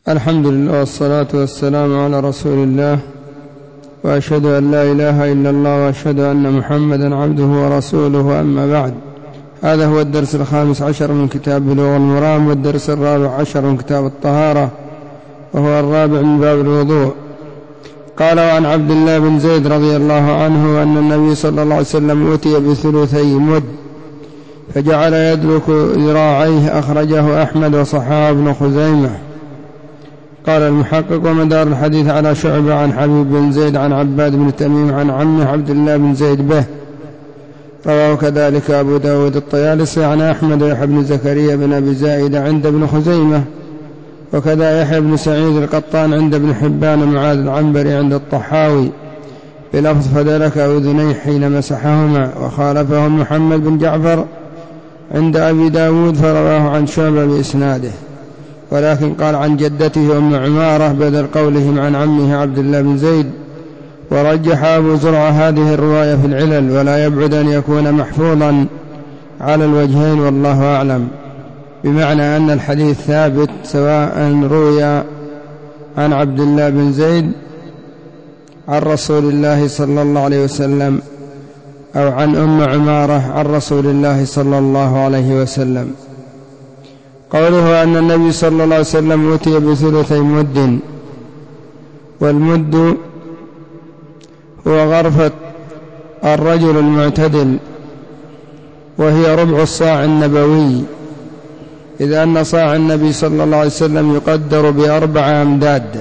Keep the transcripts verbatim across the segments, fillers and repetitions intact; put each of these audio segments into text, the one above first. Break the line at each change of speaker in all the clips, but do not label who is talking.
الحمد لله والصلاة والسلام على رسول الله، وأشهد أن لا إله إلا الله، وأشهد أن محمدا عبده ورسوله، أما بعد. هذا هو الدرس الخامس عشر من كتاب بلوغ المرام، والدرس الرابع عشر من كتاب الطهارة، وهو الرابع من باب الوضوء. قال: وعن عبد الله بن زيد رضي الله عنه أن النبي صلى الله عليه وسلم أوتي بثلثي مد فجعل يدلك ذراعيه، أخرجه أحمد وصححه ابن خزيمة. قال المحقق: ومدار الحديث على شعبة عن حبيب بن زيد عن عباد بن تميم عن عمه عبد الله بن زيد به. رواه كذلك أبو داود الطيالسي عن أحمد ويحيى بن زكريا بن أبي زائدة عند ابن خزيمة، وكذا يحيى بن سعيد القطان عند ابن حبان، معاذ العنبري عند الطحاوي بلفظ فدلك أذنيه حين مسحهما. وخالفهم محمد بن جعفر عند أبي داود فرواه عن شعبة بإسناده، ولكن قال عن جدته أم عمارة بدل قولهم عن عمه عبد الله بن زيد. ورجح أبو زرعة هذه الرواية في العلل، ولا يبعد أن يكون محفوظا على الوجهين، والله أعلم، بمعنى أن الحديث ثابت سواء روي عن عبد الله بن زيد عن رسول الله صلى الله عليه وسلم أو عن أم عمارة عن رسول الله صلى الله عليه وسلم. قوله أن النبي صلى الله عليه وسلم أوتي بثلثي مد، والمد هو غرفة الرجل المعتدل، وهي ربع الصاع النبوي، إذ أن صاع النبي صلى الله عليه وسلم يقدر بأربع أمداد،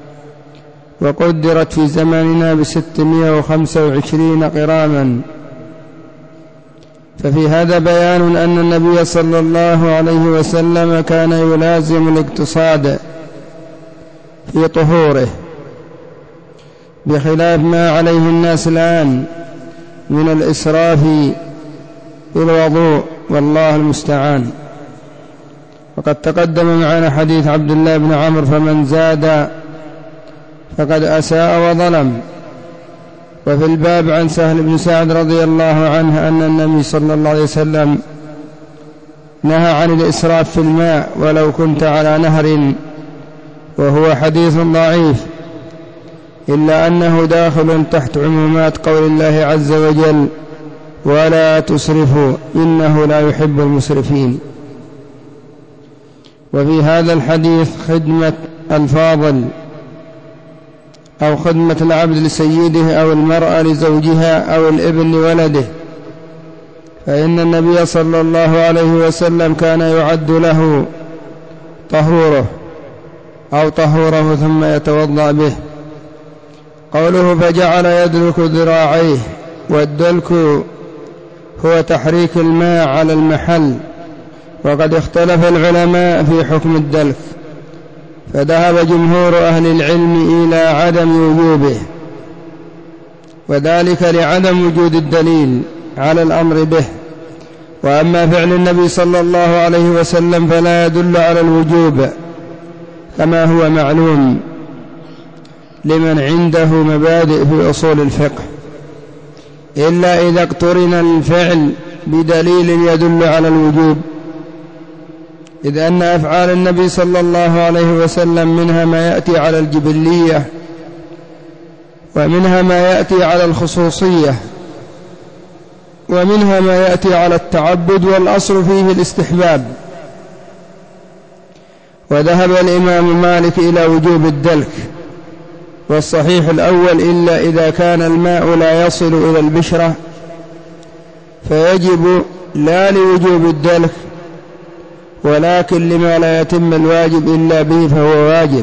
وقدرت في زماننا بستمائة وخمسة وعشرين قراما. ففي هذا بيان أن النبي صلى الله عليه وسلم كان يلازم الاقتصاد في طهوره، بخلاف ما عليه الناس الآن من الإسراف في الوضوء، والله المستعان. وقد تقدم معنا حديث عبد الله بن عمرو: فمن زاد فقد أساء وظلم. وفي الباب عن سهل بن سعد رضي الله عنه أن النبي صلى الله عليه وسلم نهى عن الإسراف في الماء ولو كنت على نهر، وهو حديث ضعيف، إلا أنه داخل تحت عمومات قول الله عز وجل: ولا تسرفوا إنه لا يحب المسرفين. وفي هذا الحديث خدمة الفاضل أو خدمة العبد لسيده، أو المرأة لزوجها، أو الابن لولده، فإن النبي صلى الله عليه وسلم كان يعد له طهوره أو طهوره ثم يتوضأ به. قوله فجعل يدلك ذراعيه، والدلك هو تحريك الماء على المحل، وقد اختلف العلماء في حكم الدلك، فذهب جمهور أهل العلم إلى عدم وجوبه، وذلك لعدم وجود الدليل على الأمر به. وأما فعل النبي صلى الله عليه وسلم فلا يدل على الوجوب كما هو معلوم لمن عنده مبادئ في أصول الفقه، إلا إذا اقترن الفعل بدليل يدل على الوجوب، إذ أن أفعال النبي صلى الله عليه وسلم منها ما يأتي على الجبلية، ومنها ما يأتي على الخصوصية، ومنها ما يأتي على التعبد، والأصل فيه الاستحباب. وذهب الإمام مالك إلى وجوب الدلك، والصحيح الأول، إلا إذا كان الماء لا يصل إلى البشرة فيجب لا لوجوب الدلك، ولكن لما لا يتم الواجب إلا به فهو واجب.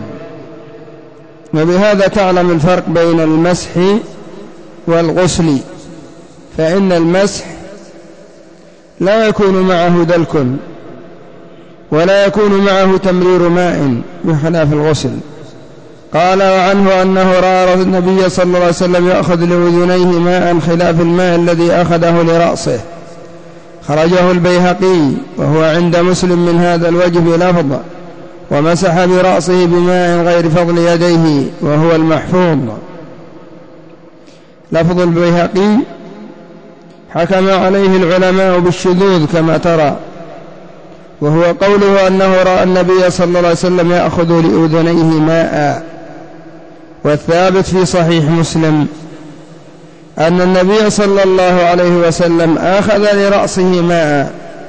وبهذا تعلم الفرق بين المسح والغسل، فإن المسح لا يكون معه دلك ولا يكون معه تمرير ماء بخلاف الغسل. قال: وعنه أنه رأى النبي صلى الله عليه وسلم يأخذ لأذنيه ماء خلاف الماء الذي أخذه لرأسه، خرجه البيهقي، وهو عند مسلم من هذا الوجه بلفظ: ومسح برأسه بماء غير فضل يديه، وهو المحفوظ. لفظ وهو قوله أنه رأى النبي صلى الله عليه وسلم يأخذ لأذنيه ماء. والثابت في صحيح مسلم أن النبي صلى الله عليه وسلم أخذ لرأسه ماء.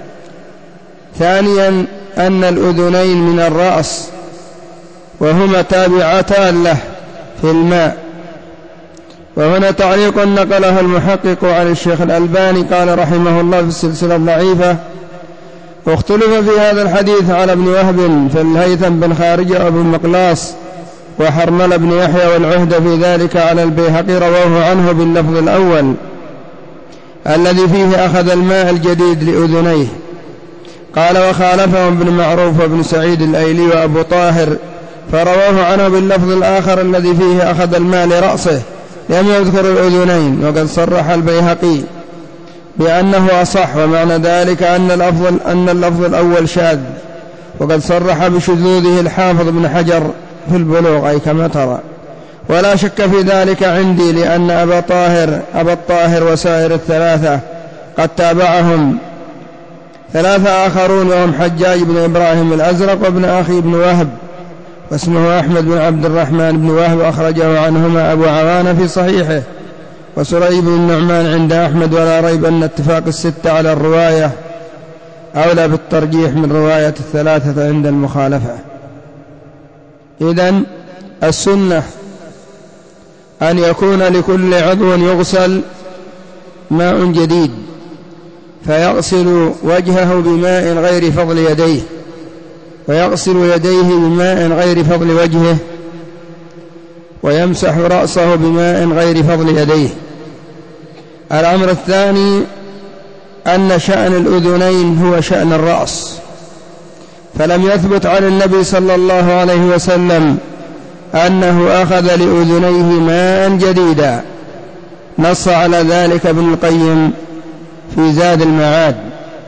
ثانيا أن الأذنين من الرأس وهما تابعتان له في الماء. وهنا تعليق نقله المحقق عن الشيخ الألباني قال رحمه الله في السلسلة الضعيفة: واختلف في هذا الحديث على ابن وهب فالهيثم بن خارجة وابن مقلاص وحرمل بن يحيى والعهد في ذلك على البيهقي رواه عنه باللفظ الأول الذي فيه أخذ الماء الجديد لأذنيه. قال: وخالفهم ابن معروف وابن سعيد الأيلي وأبو طاهر فرواه عنه باللفظ الآخر الذي فيه أخذ الماء لرأسه لم يذكر الأذنين. وقد صرح البيهقي بأنه أصح، ومعنى ذلك أن الأفضل أن اللفظ الأول شاذ. وقد صرح بشذوذه الحافظ ابن حجر في البلوغ أي كما ترى، ولا شك في ذلك عندي، لأن أبا طاهر أبا الطاهر وسائر الثلاثة قد تابعهم ثلاثة آخرون وهم حجاج بن إبراهيم الأزرق وابن أخي بن وهب واسمه أحمد بن عبد الرحمن بن وهب أخرجه عنهما أبو عوانة في صحيحه، وسريج بن النعمان عند أحمد. ولا ريب أن اتفاق الستة على الرواية أولى بالترجيح من رواية الثلاثة عند المخالفة. إذن السنة أن يكون لكل عضو يغسل ماء جديد، فيغسل وجهه بماء غير فضل يديه، ويغسل يديه بماء غير فضل وجهه، ويمسح رأسه بماء غير فضل يديه. الأمر الثاني أن شأن الأذنين هو شأن الرأس، فلم يثبت عن النبي صلى الله عليه وسلم أنه أخذ لأذنيه ماء جديدا، نص على ذلك ابن القيم في زاد المعاد.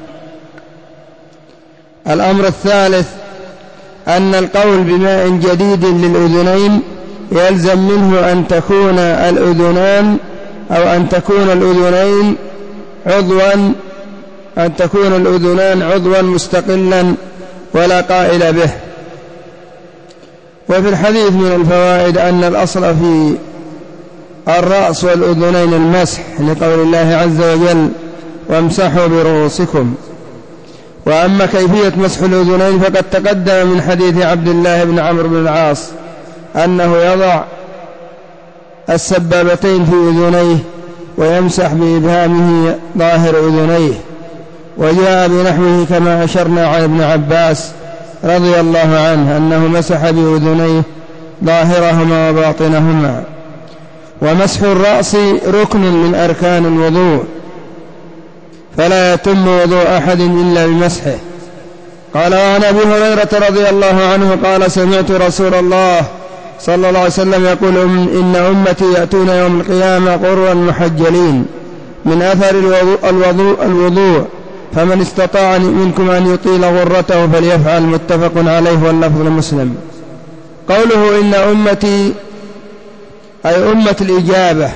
الأمر الثالث أن القول بماء جديد للأذنين يلزم منه أن تكون الأذنان أو أن تكون الأذنين عضوا أن تكون الأذنان عضوا مستقلا ولا قائل به. وفي الحديث من الفوائد أن الأصل في الرأس والأذنين المسح، لقول الله عز وجل: وامسحوا برؤوسكم. وأما كيفية مسح الأذنين فقد تقدم من حديث عبد الله بن عمرو بن العاص أنه يضع السبابتين في أذنيه ويمسح بإبهامه ظاهر أذنيه. وجاء بنحوه كما أشرنا عن ابن عباس رضي الله عنه أنه مسح بأذنيه ظاهرهما وباطنهما. ومسح الرأس ركن من أركان الوضوء، فلا يتم وضوء أحد إلا بمسحه. قال: وعن أبي هريرة رضي الله عنه قال: سمعت رسول الله صلى الله عليه وسلم يقول: إن أمتي يأتون يوم القيامة غرا محجلين من أثر الوضوء, الوضوء, الوضوء فمن استطاع منكم أن يطيل غرته فليفعل. متفق عليه واللفظ مسلم. قوله إن أمتي أي أمة الإجابة،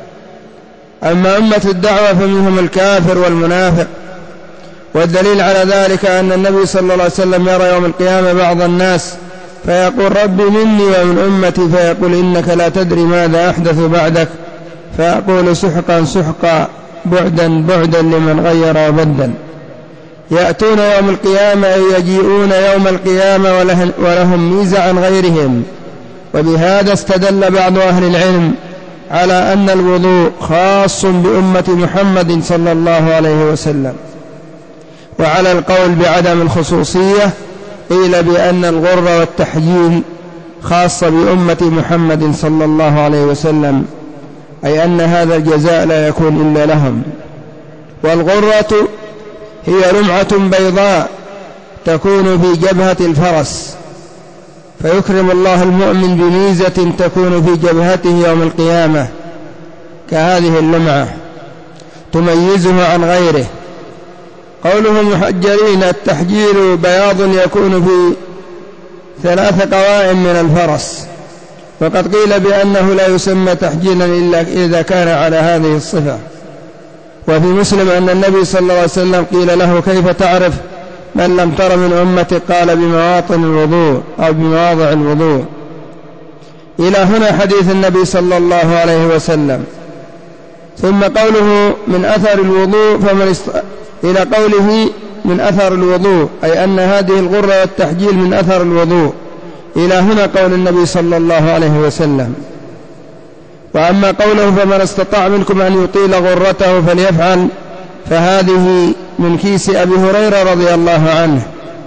أما أمة الدعوة فمنهم الكافر والمنافق. والدليل على ذلك أن النبي صلى الله عليه وسلم يرى يوم القيامة بعض الناس فيقول: رب مني ومن أمتي، فيقول: إنك لا تدري ماذا أحدث بعدك، فيقول: سحقا سحقا بعدا بعدا لمن غير وبدل. يأتون يوم القيامة أي يجيئون يوم القيامة ولهم ميزة عن غيرهم. وبهذا استدل بعض أهل العلم على أن الوضوء خاص بأمة محمد صلى الله عليه وسلم. وعلى القول بعدم الخصوصية قيل بأن الغر والتحجيل خاصة بأمة محمد صلى الله عليه وسلم، أي أن هذا الجزاء لا يكون إلا لهم. والغرة هي لمعة بيضاء تكون في جبهة الفرس، فيكرم الله المؤمن بميزة تكون في جبهته يوم القيامة كهذه اللمعة تميزه عن غيره. قوله محجلين، التحجيل بياض يكون في ثلاث قوائم من الفرس، وقد قيل بأنه لا يسمى تحجيلا إلا إذا كان على هذه الصفة. وفي مسلم أن النبي صلى الله عليه وسلم قيل له: كيف تعرف من لم تر من أمتي قال بمواطن الوضوء أو بمواضع الوضوء. إلى هنا حديث النبي صلى الله عليه وسلم. ثم قوله من أثر الوضوء فمن است... إلى قوله من أثر الوضوء، أي أن هذه الغرة والتحجيل من أثر الوضوء. إلى هنا قول النبي صلى الله عليه وسلم. وأما قوله فمن استطاع منكم أن يطيل غرته فليفعل، فهذه من كيس أبي هريرة رضي الله عنه،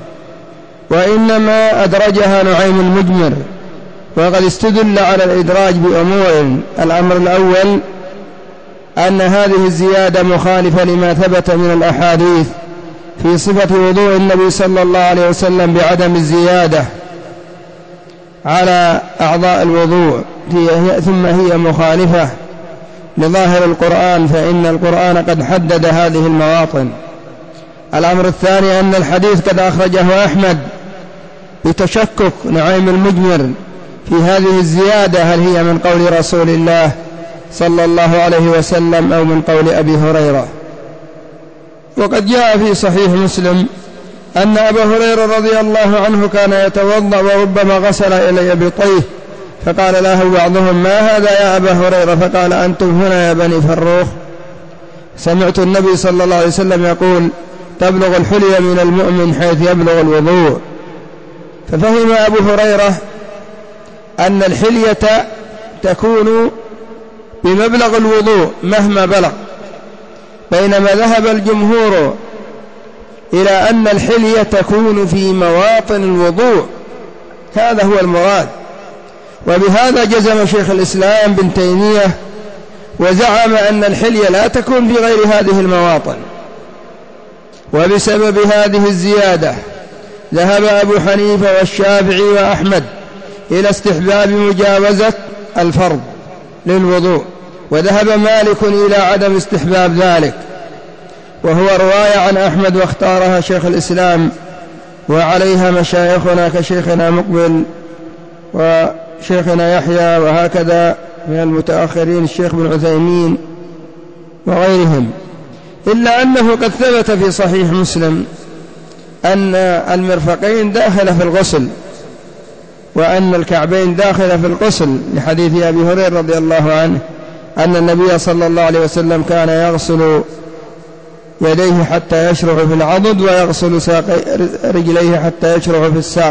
وإنما أدرجها نعيم المجمر، وقد استدل على الإدراج بأمور. الأمر الأول أن هذه الزيادة مخالفة لما ثبت من الأحاديث في صفة وضوء النبي صلى الله عليه وسلم بعدم الزيادة على أعضاء الوضوء، ثم هي مخالفة لظاهر القرآن، فإن القرآن قد حدد هذه المواطن. الأمر الثاني أن الحديث قد أخرجه أحمد بتشكك نعيم المجمر في هذه الزيادة، هل هي من قول رسول الله صلى الله عليه وسلم أو من قول أبي هريرة. وقد جاء في صحيح مسلم أن أبا هريرة رضي الله عنه كان يتوضأ وربما غسل إلي بطيه، فقال له بعضهم ما هذا يا أبا هريرة؟ فقال أنتم هنا يا بني فروخ. سمعت النبي صلى الله عليه وسلم يقول تبلغ الحلية من المؤمن حيث يبلغ الوضوء. ففهم أبو هريرة أن الحلية تكون بمبلغ الوضوء مهما بلغ، بينما ذهب الجمهور إلى أن الحلية تكون في مواطن الوضوء، هذا هو المراد. وبهذا جزم شيخ الإسلام بن تيمية وزعم أن الحلية لا تكون في غير هذه المواطن. وبسبب هذه الزيادة ذهب أبو حنيفة والشافعي وأحمد إلى استحباب مجاوزة الفرض للوضوء، وذهب مالك إلى عدم استحباب ذلك، وهو رواية عن أحمد واختارها شيخ الإسلام، وعليها مشايخنا كشيخنا مقبل وشيخنا يحيى، وهكذا من المتأخرين الشيخ بن عثيمين وغيرهم. إلا أنه قد ثبت في صحيح مسلم أن المرفقين داخل في الغسل، وأن الكعبين داخل في الغسل، لحديث أبي هريرة رضي الله عنه أن النبي صلى الله عليه وسلم كان يغسل يديه حتى يشرع في العضد، ويغسل رجليه حتى يشرع في الساق.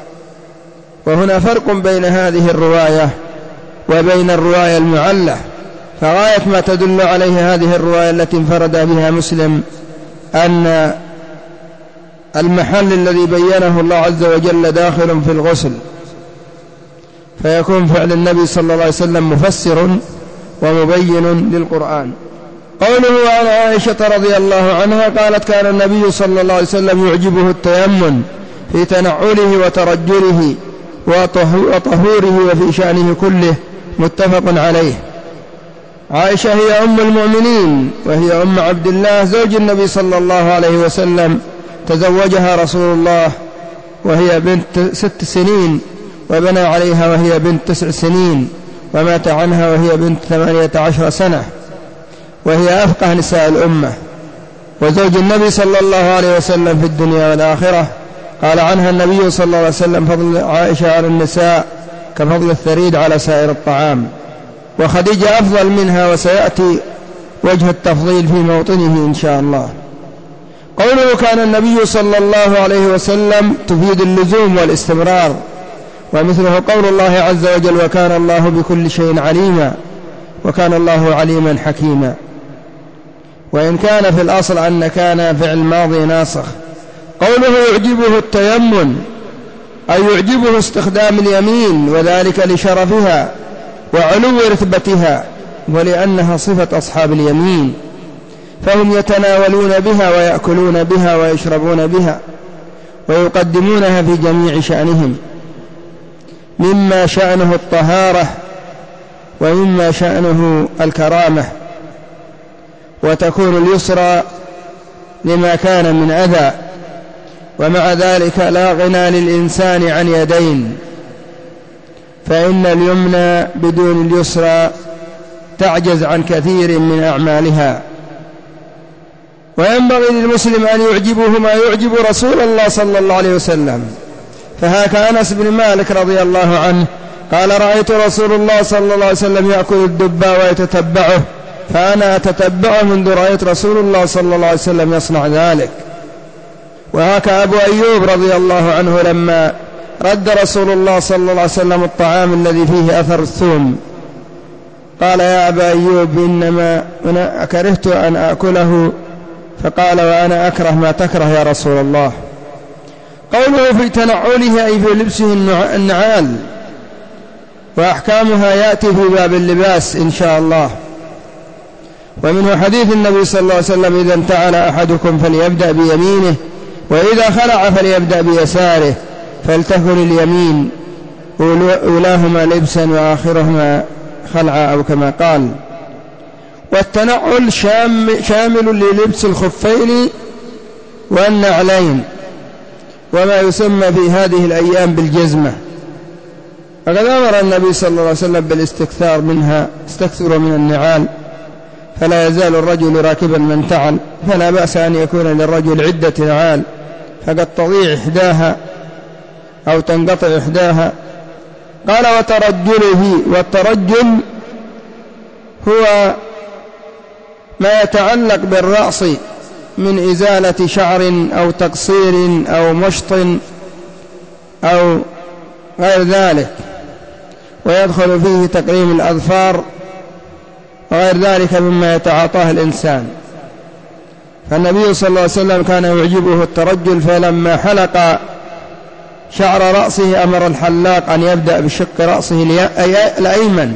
وهنا فرق بين هذه الرواية وبين الرواية المعلة، فغاية ما تدل عليه هذه الرواية التي انفرد بها مسلم أن المحل الذي بينه الله عز وجل داخل في الغسل، فيكون فعل النبي صلى الله عليه وسلم مفسر ومبين للقرآن. قوله عن عائشة رضي الله عنها قالت كان النبي صلى الله عليه وسلم يعجبه التيمم في تنعله وترجله وطهوره وفي شأنه كله، متفق عليه. عائشة هي أم المؤمنين، وهي أم عبد الله زوج النبي صلى الله عليه وسلم، تزوجها رسول الله وهي بنت ست سنين، وبنى عليها وهي بنت تسع سنين، ومات عنها وهي بنت ثمانية عشر سنة، وهي أفقه نساء الأمة، وزوج النبي صلى الله عليه وسلم في الدنيا والآخرة. قال عنها النبي صلى الله عليه وسلم فضل عائشة على النساء كفضل الثريد على سائر الطعام، وخديجة أفضل منها، وسيأتي وجه التفضيل في موطنه إن شاء الله. قوله كان النبي صلى الله عليه وسلم تفيد اللزوم والاستمرار، ومثله قول الله عز وجل وكان الله بكل شيء عليما، وكان الله عليما حكيما. وإن كان في الأصل أن كان فعل ماضي ناسخ. قوله يعجبه التيمم أي يعجبه استخدام اليمين، وذلك لشرفها وعلو رتبتها، ولأنها صفة أصحاب اليمين، فهم يتناولون بها ويأكلون بها ويشربون بها ويقدمونها في جميع شأنهم، مما شأنه الطهارة ومما شأنه الكرامة، وتكون اليسرى لما كان من أذى. ومع ذلك لا غنى للإنسان عن يدين، فإن اليمنى بدون اليسرى تعجز عن كثير من أعمالها. وينبغي للمسلم أن يعجبه ما يعجب رسول الله صلى الله عليه وسلم. فهاك أنس بن مالك رضي الله عنه قال رأيت رسول الله صلى الله عليه وسلم يأكل الدب ويتتبعه، فأنا أتتبعه منذ رأيت رسول الله صلى الله عليه وسلم يصنع ذلك. وهاك أبو أيوب رضي الله عنه لما رد رسول الله صلى الله عليه وسلم الطعام الذي فيه أثر الثوم قال يا أبا أيوب إنما أنا كرهت أن أكله، فقال وأنا أكره ما تكره يا رسول الله. قوله في تنعله أي في لبسه النعال، وأحكامها يأتي في باب اللباس إن شاء الله. ومنه حديث النبي صلى الله عليه وسلم إذا انتعل أحدكم فليبدأ بيمينه، وإذا خلع فليبدأ بيساره، فلتكن اليمين أولاهما لبسا وآخرهما خلعا أو كما قال. والتنعل شامل للبس الخفين والنعلين، وما يسمى في هذه الأيام بالجزمة. فقد أمر النبي صلى الله عليه وسلم بالاستكثار منها، استكثروا من النعال، فلا يزال الرجل راكبا من تعل، فلا بأس أن يكون للرجل عدة نعال فقد تضيع إحداها أو تنقطع إحداها. قال وترجله، والترجل هو ما يتعلق بالرأس من إزالة شعر أو تقصير أو مشط أو غير ذلك، ويدخل فيه تقليم الأظفار وغير ذلك مما يتعاطاه الإنسان. فالنبي صلى الله عليه وسلم كان يعجبه الترجل، فلما حلق شعر رأسه أمر الحلاق أن يبدأ بشق رأسه الأيمن،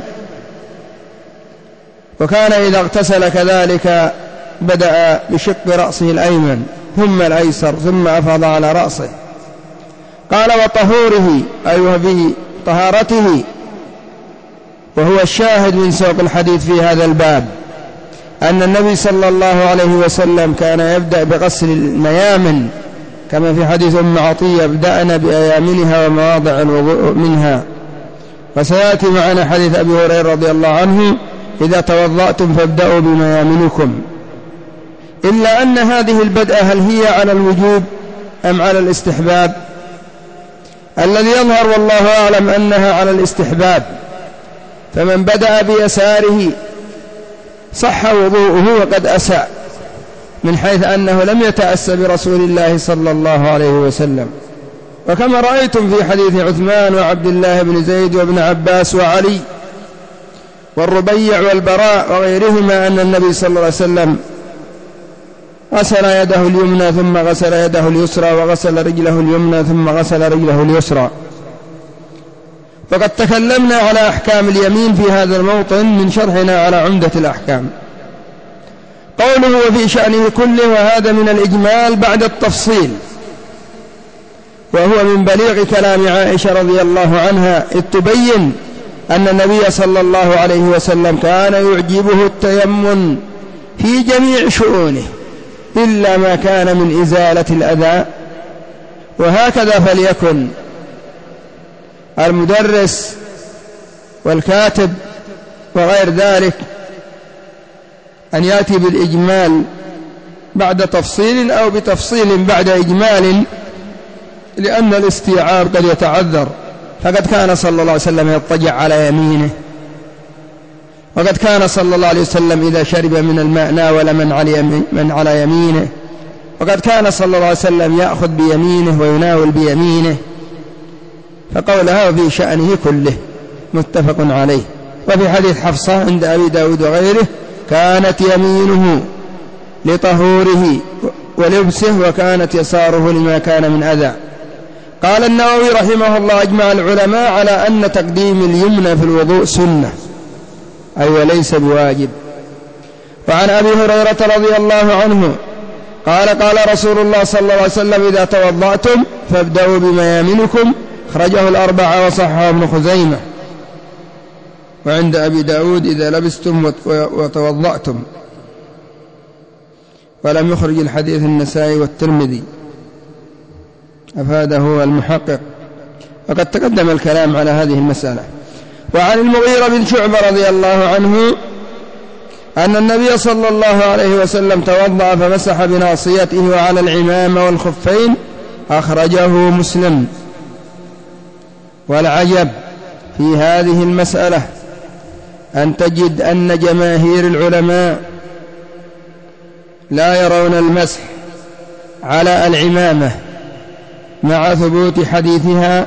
وكان إذا اغتسل كذلك بدأ بشق رأسه الأيمن ثم الأيسر ثم أفاض على رأسه. قال وطهوره أي وفي طهارته، وهو الشاهد من سوق الحديث في هذا الباب أن النبي صلى الله عليه وسلم كان يبدأ بغسل الميامن كما في حديث أم عطية بدأنا بأيامنها ومواضع الوضوء منها. وسيأتي معنا حديث أبي هريرة رضي الله عنه إذا توضأتم فابدأوا بميامنكم. إلا أن هذه البدء هل هي على الوجوب أم على الاستحباب؟ الذي يظهر والله أعلم أنها على الاستحباب، فمن بدأ بيساره صح وضوءه وقد أساء، من حيث أنه لم يتأسى برسول الله صلى الله عليه وسلم. وكما رأيتم في حديث عثمان وعبد الله بن زيد وابن عباس وعلي والربيع والبراء وغيرهما أن النبي صلى الله عليه وسلم غسل يده اليمنى ثم غسل يده اليسرى وغسل رجله اليمنى ثم غسل رجله اليسرى. فقد تكلمنا على أحكام اليمين في هذا الموطن من شرحنا على عمدة الأحكام. قوله وفي شأنه كله، وهذا من الإجمال بعد التفصيل، وهو من بليغ كلام عائشة رضي الله عنها إذ تبين أن النبي صلى الله عليه وسلم كان يعجبه التيمم في جميع شؤونه إلا ما كان من إزالة الأذى. وهكذا فليكن المدرس والكاتب وغير ذلك أن يأتي بالإجمال بعد تفصيل أو بتفصيل بعد إجمال، لأن الاستيعاب قد يتعذر. فقد كان صلى الله عليه وسلم يضطجع على يمينه، وقد كان صلى الله عليه وسلم إذا شرب من الماء ناول من على يمينه، وقد كان صلى الله عليه وسلم يأخذ بيمينه ويناول بيمينه. فقولها في شأنه كله متفق عليه. وفي حديث حفصة عند أبي داود وغيره كانت يمينه لطهوره ولبسه وكانت يساره لما كان من أذى. قال النووي رحمه الله أجمع العلماء على أن تقديم اليمنى في الوضوء سنة، أي وليس بواجب. وعن أبي هريرة رضي الله عنه قال قال رسول الله صلى الله عليه وسلم إذا توضأتم فابدأوا بميامنكم، أخرجه الأربعة وصححه ابن خزيمة. وعند أبي داود إذا لبستم وتوضأتم، ولم يخرج الحديث النسائي والترمذي، أفاده هو المحقق، وقد تقدم الكلام على هذه المسألة. وعن المغيرة بن شعبة رضي الله عنه أن النبي صلى الله عليه وسلم توضأ فمسح بناصيته وعلى العمامة والخفين، أخرجه مسلم. والعجب في هذه المسألة أن تجد أن جماهير العلماء لا يرون المسح على العمامة مع ثبوت حديثها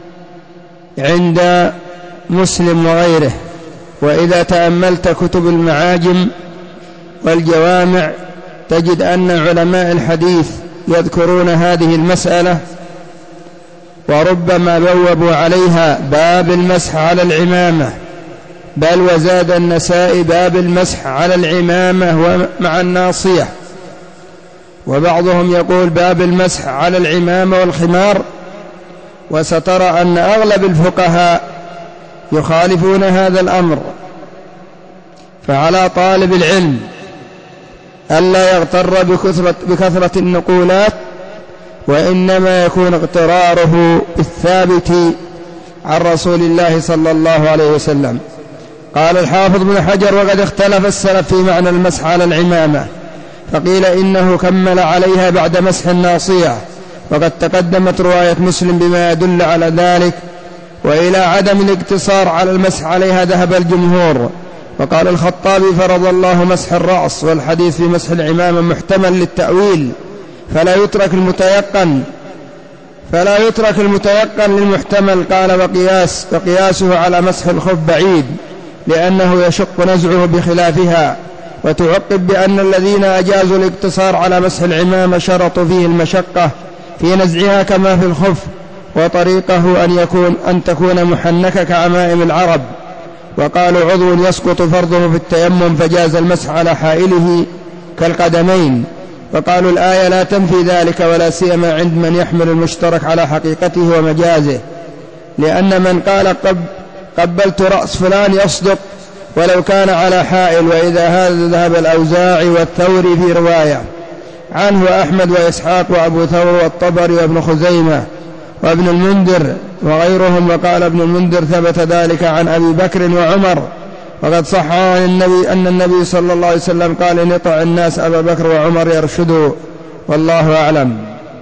عند مسلم وغيره. وإذا تأملت كتب المعاجم والجوامع تجد أن علماء الحديث يذكرون هذه المسألة، وربما بوبوا عليها باب المسح على العمامة، بل وزاد النسائي باب المسح على العمامة مع الناصية، وبعضهم يقول باب المسح على العمامة والخمار. وسترى أن أغلب الفقهاء يخالفون هذا الأمر. فعلى طالب العلم ألا يغتر بكثرة, بكثرة النقولات، وإنما يكون اغتراره بالثابت عن رسول الله صلى الله عليه وسلم. قال الحافظ بن حجر: وقد اختلف السلف في معنى المسح على العمامة، فقيل إنه كمل عليها بعد مسح الناصية، وقد تقدمت رواية مسلم بما يدل على ذلك. وإلى عدم الاقتصار على المسح عليها ذهب الجمهور. وقال الخطابي: فرض الله مسح الرأس، والحديث في مسح العمامة محتمل للتأويل، فلا يترك المتيقن فلا يترك المتيقن للمحتمل. قال: وقياس وقياسه على مسح الخف بعيد، لأنه يشق نزعه بخلافها. وتعقب بأن الذين أجازوا الاقتصار على مسح العمامة شرطوا فيه المشقة في نزعها كما في الخف، وطريقه أن يكون أن تكون محنكة كعمائم العرب. وقالوا: عضو يسقط فرضه في التيمم، فجاز المسح على حائله كالقدمين. وقالوا: الآية لا تنفي ذلك، ولا سيما عند من يحمل المشترك على حقيقته ومجازه، لأن من قال قب قبلت رأس فلان يصدق ولو كان على حائل. وإذا هذا ذهب الأوزاعي والثوري في رواية عنه أحمد وإسحاق وأبو ثور والطبري وابن خزيمة وابن المنذر وغيرهم. وقال ابن المنذر: ثبت ذلك عن أبي بكر وعمر، وقد صح عن النبي أن النبي صلى الله عليه وسلم قال: إن يطع الناس أبا بكر وعمر يرشدوا، والله أعلم.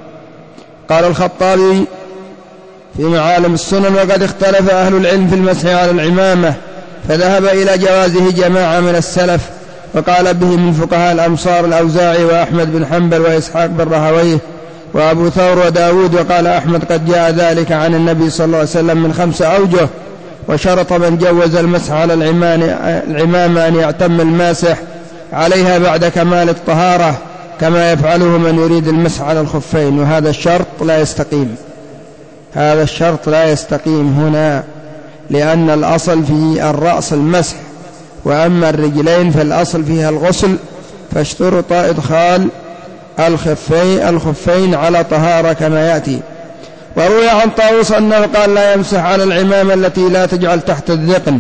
قال الخطابي في معالم السنن: وقد اختلف أهل العلم في المسح على العمامة، فذهب إلى جوازه جماعة من السلف، وقال به من فقهاء الأمصار الأوزاعي وأحمد بن حنبل وإسحاق بن راهويه وأبو ثور وداود. وقال أحمد: قد جاء ذلك عن النبي صلى الله عليه وسلم من خمس أوجه. وشرط من جوز المسح على العمامة أن يعتم الماسح عليها بعد كمال الطهارة، كما يفعله من يريد المسح على الخفين. وهذا الشرط لا يستقيم هذا الشرط لا يستقيم هنا، لأن الأصل في الرأس المسح، وأما الرجلين فالأصل فيها الغسل، فاشترط إدخال الخفين, الخفين على طهارة كما يأتي. وروي عن طاووس أنه قال: لا يمسح على العمامة التي لا تجعل تحت الذقن،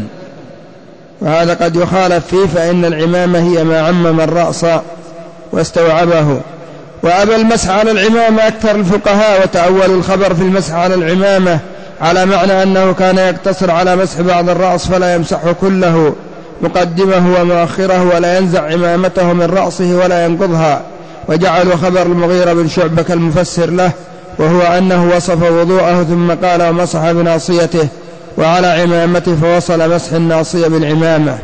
وهذا قد يخالف فيه، فإن العمامة هي ما عمم الرأس واستوعبه. وأبى المسح على العمامة أكثر الفقهاء، وتأولوا الخبر في المسح على العمامة على معنى أنه كان يقتصر على مسح بعض الرأس فلا يمسحه كله، مقدمه ومؤخره، ولا ينزع عمامته من رأسه ولا ينقضها. وجعلوا خبر المغيرة بن شعبة كالمفسر له، وهو أنه وصف وضوءه ثم قال: ومسح بناصيته وعلى عمامته، فوصل مسح الناصية بالعمامة.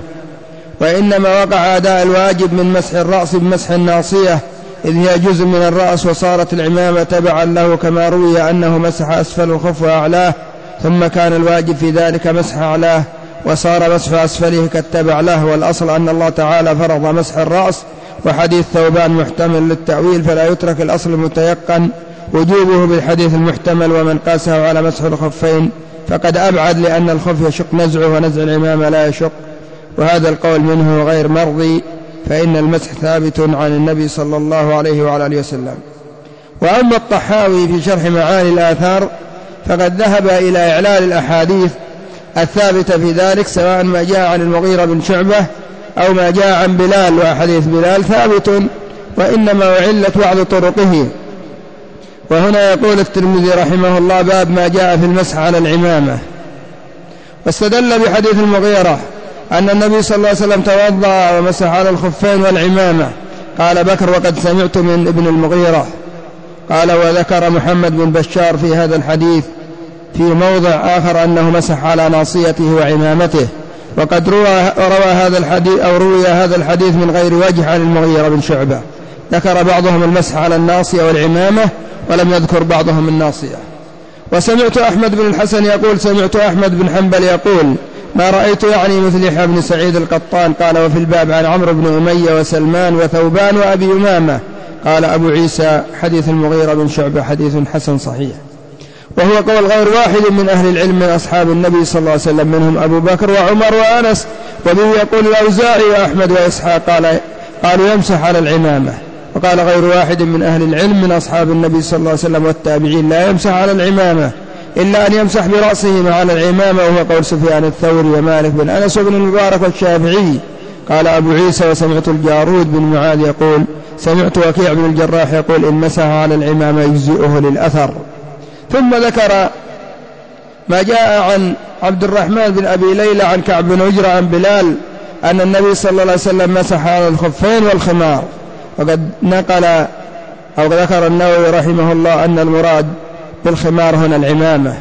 وإنما وقع أداء الواجب من مسح الرأس بمسح الناصية، إذ هي جزء من الرأس، وصارت العمامة تبعا له، كما روي أنه مسح أسفل الخف وأعلاه، ثم كان الواجب في ذلك مسح أعلاه، وصار مسح أسفله كالتبع له. والأصل أن الله تعالى فرض مسح الرأس، وحديث ثوبان محتمل للتأويل، فلا يترك الأصل المتيقن وجوبه بالحديث المحتمل. ومن قاسه على مسح الخفين فقد أبعد، لأن الخف يشق نزعه ونزع العمامة لا يشق، وهذا القول منه غير مرضي، فإن المسح ثابت عن النبي صلى الله عليه وعلى آله وسلم. وأما الطحاوي في شرح معاني الآثار فقد ذهب إلى إعلال الأحاديث الثابتة في ذلك، سواء ما جاء عن المغيرة بن شعبة أو ما جاء عن بلال، وحديث بلال ثابت، وإنما أعلت بعض طرقه. وهنا يقول الترمذي رحمه الله: باب ما جاء في المسح على العمامة. واستدل بحديث المغيرة أن النبي صلى الله عليه وسلم توضأ ومسح على الخفين والعمامة. قال بكر: وقد سمعت من ابن المغيرة. قال: وذكر محمد بن بشار في هذا الحديث في موضع آخر أنه مسح على ناصيته وعمامته. وقد روى, روى هذا الحديث أو روي هذا الحديث من غير وجه عن المغيرة بن شعبة. ذكر بعضهم المسح على الناصية والعمامة ولم يذكر بعضهم الناصية. وسمعت أحمد بن الحسن يقول: سمعت أحمد بن حنبل يقول: ما رأيت يعني مثل يحيى بن سعيد القطان. قال: وفي الباب عن عمرو بن أمية وسلمان وثوبان وأبي أمامة. قال أبو عيسى: حديث المغيرة بن شعبة حديث حسن صحيح. وهو قول غير واحد من أهل العلم من أصحاب النبي صلى الله عليه وسلم، منهم أبو بكر وعمر وأنس. وبه يقول الأوزاعي وأحمد وإسحاق قال قالوا يمسح على العمامة. وقال غير واحد من أهل العلم من أصحاب النبي صلى الله عليه وسلم والتابعين: لا يمسح على العمامة إلا أن يمسح برأسه مع على العمامة. وهو قول سفيان الثوري ومالك بن أنس وابن المبارك والشافعي. قال أبو عيسى: وسمعت الجارود بن معاذ يقول: سمعت وكيع بن الجراح يقول: إن مسح على العمامة يجزئه للأثر. ثم ذكر ما جاء عن عبد الرحمن بن أبي ليلى عن كعب بن عجرة عن بلال أن النبي صلى الله عليه وسلم مسح على الخفين والخمار. وقد نقل أو ذكر النووي رحمه الله أن المراد بالخمار هنا العمامة.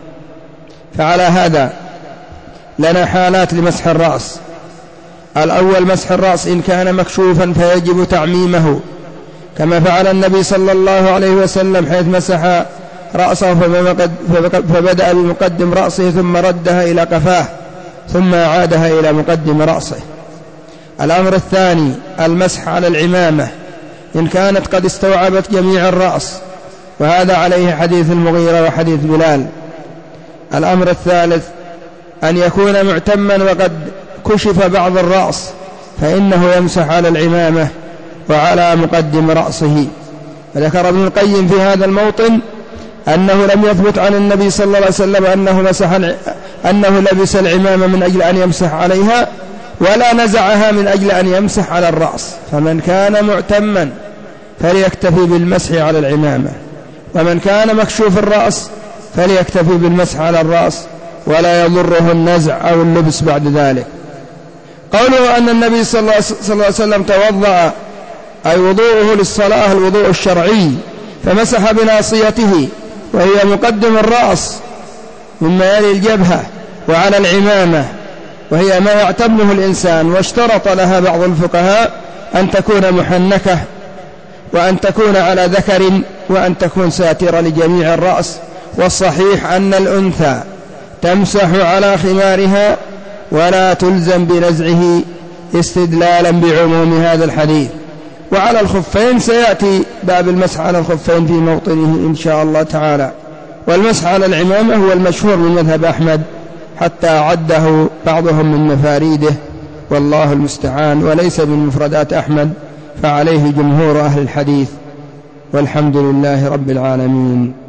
فعلى هذا لنا حالات لمسح الرأس. الأول: مسح الرأس إن كان مكشوفا فيجب تعميمه، كما فعل النبي صلى الله عليه وسلم حيث مسح رأسه فبدأ بمقدم رأسه ثم ردها إلى قفاه ثم عادها إلى مقدم رأسه. الأمر الثاني: المسح على العمامة إن كانت قد استوعبت جميع الرأس، وهذا عليه حديث المغيرة وحديث بلال. الأمر الثالث: أن يكون معتما وقد كشف بعض الرأس، فإنه يمسح على العمامة وعلى مقدم رأسه. وذكر ابن القيم في هذا الموطن أنه لم يثبت عن النبي صلى الله عليه وسلم أنه, مسح أنه لبس العمامة من أجل أن يمسح عليها، ولا نزعها من أجل أن يمسح على الرأس. فمن كان معتما فليكتفي بالمسح على العمامة، ومن كان مكشوف الرأس فليكتفي بالمسح على الرأس، ولا يضره النزع أو اللبس بعد ذلك. قوله أن النبي صلى الله عليه وسلم توضأ أي وضوءه للصلاة الوضوء الشرعي، فمسح بناصيته وهي مقدم الرأس مما يلي الجبهة وعلى العمامة وهي ما يعتمه الإنسان. واشترط لها بعض الفقهاء أن تكون محنكة، وأن تكون على ذكر، وأن تكون ساترة لجميع الرأس. والصحيح أن الأنثى تمسح على خمارها ولا تلزم بنزعه استدلالا بعموم هذا الحديث. وعلى الخفين سيأتي باب المسح على الخفين في موطنه إن شاء الله تعالى. والمسح على العمامة هو المشهور من مذهب أحمد، حتى عده بعضهم من مفاريده، والله المستعان، وليس من مفردات أحمد، فعليه جمهور أهل الحديث، والحمد لله رب العالمين.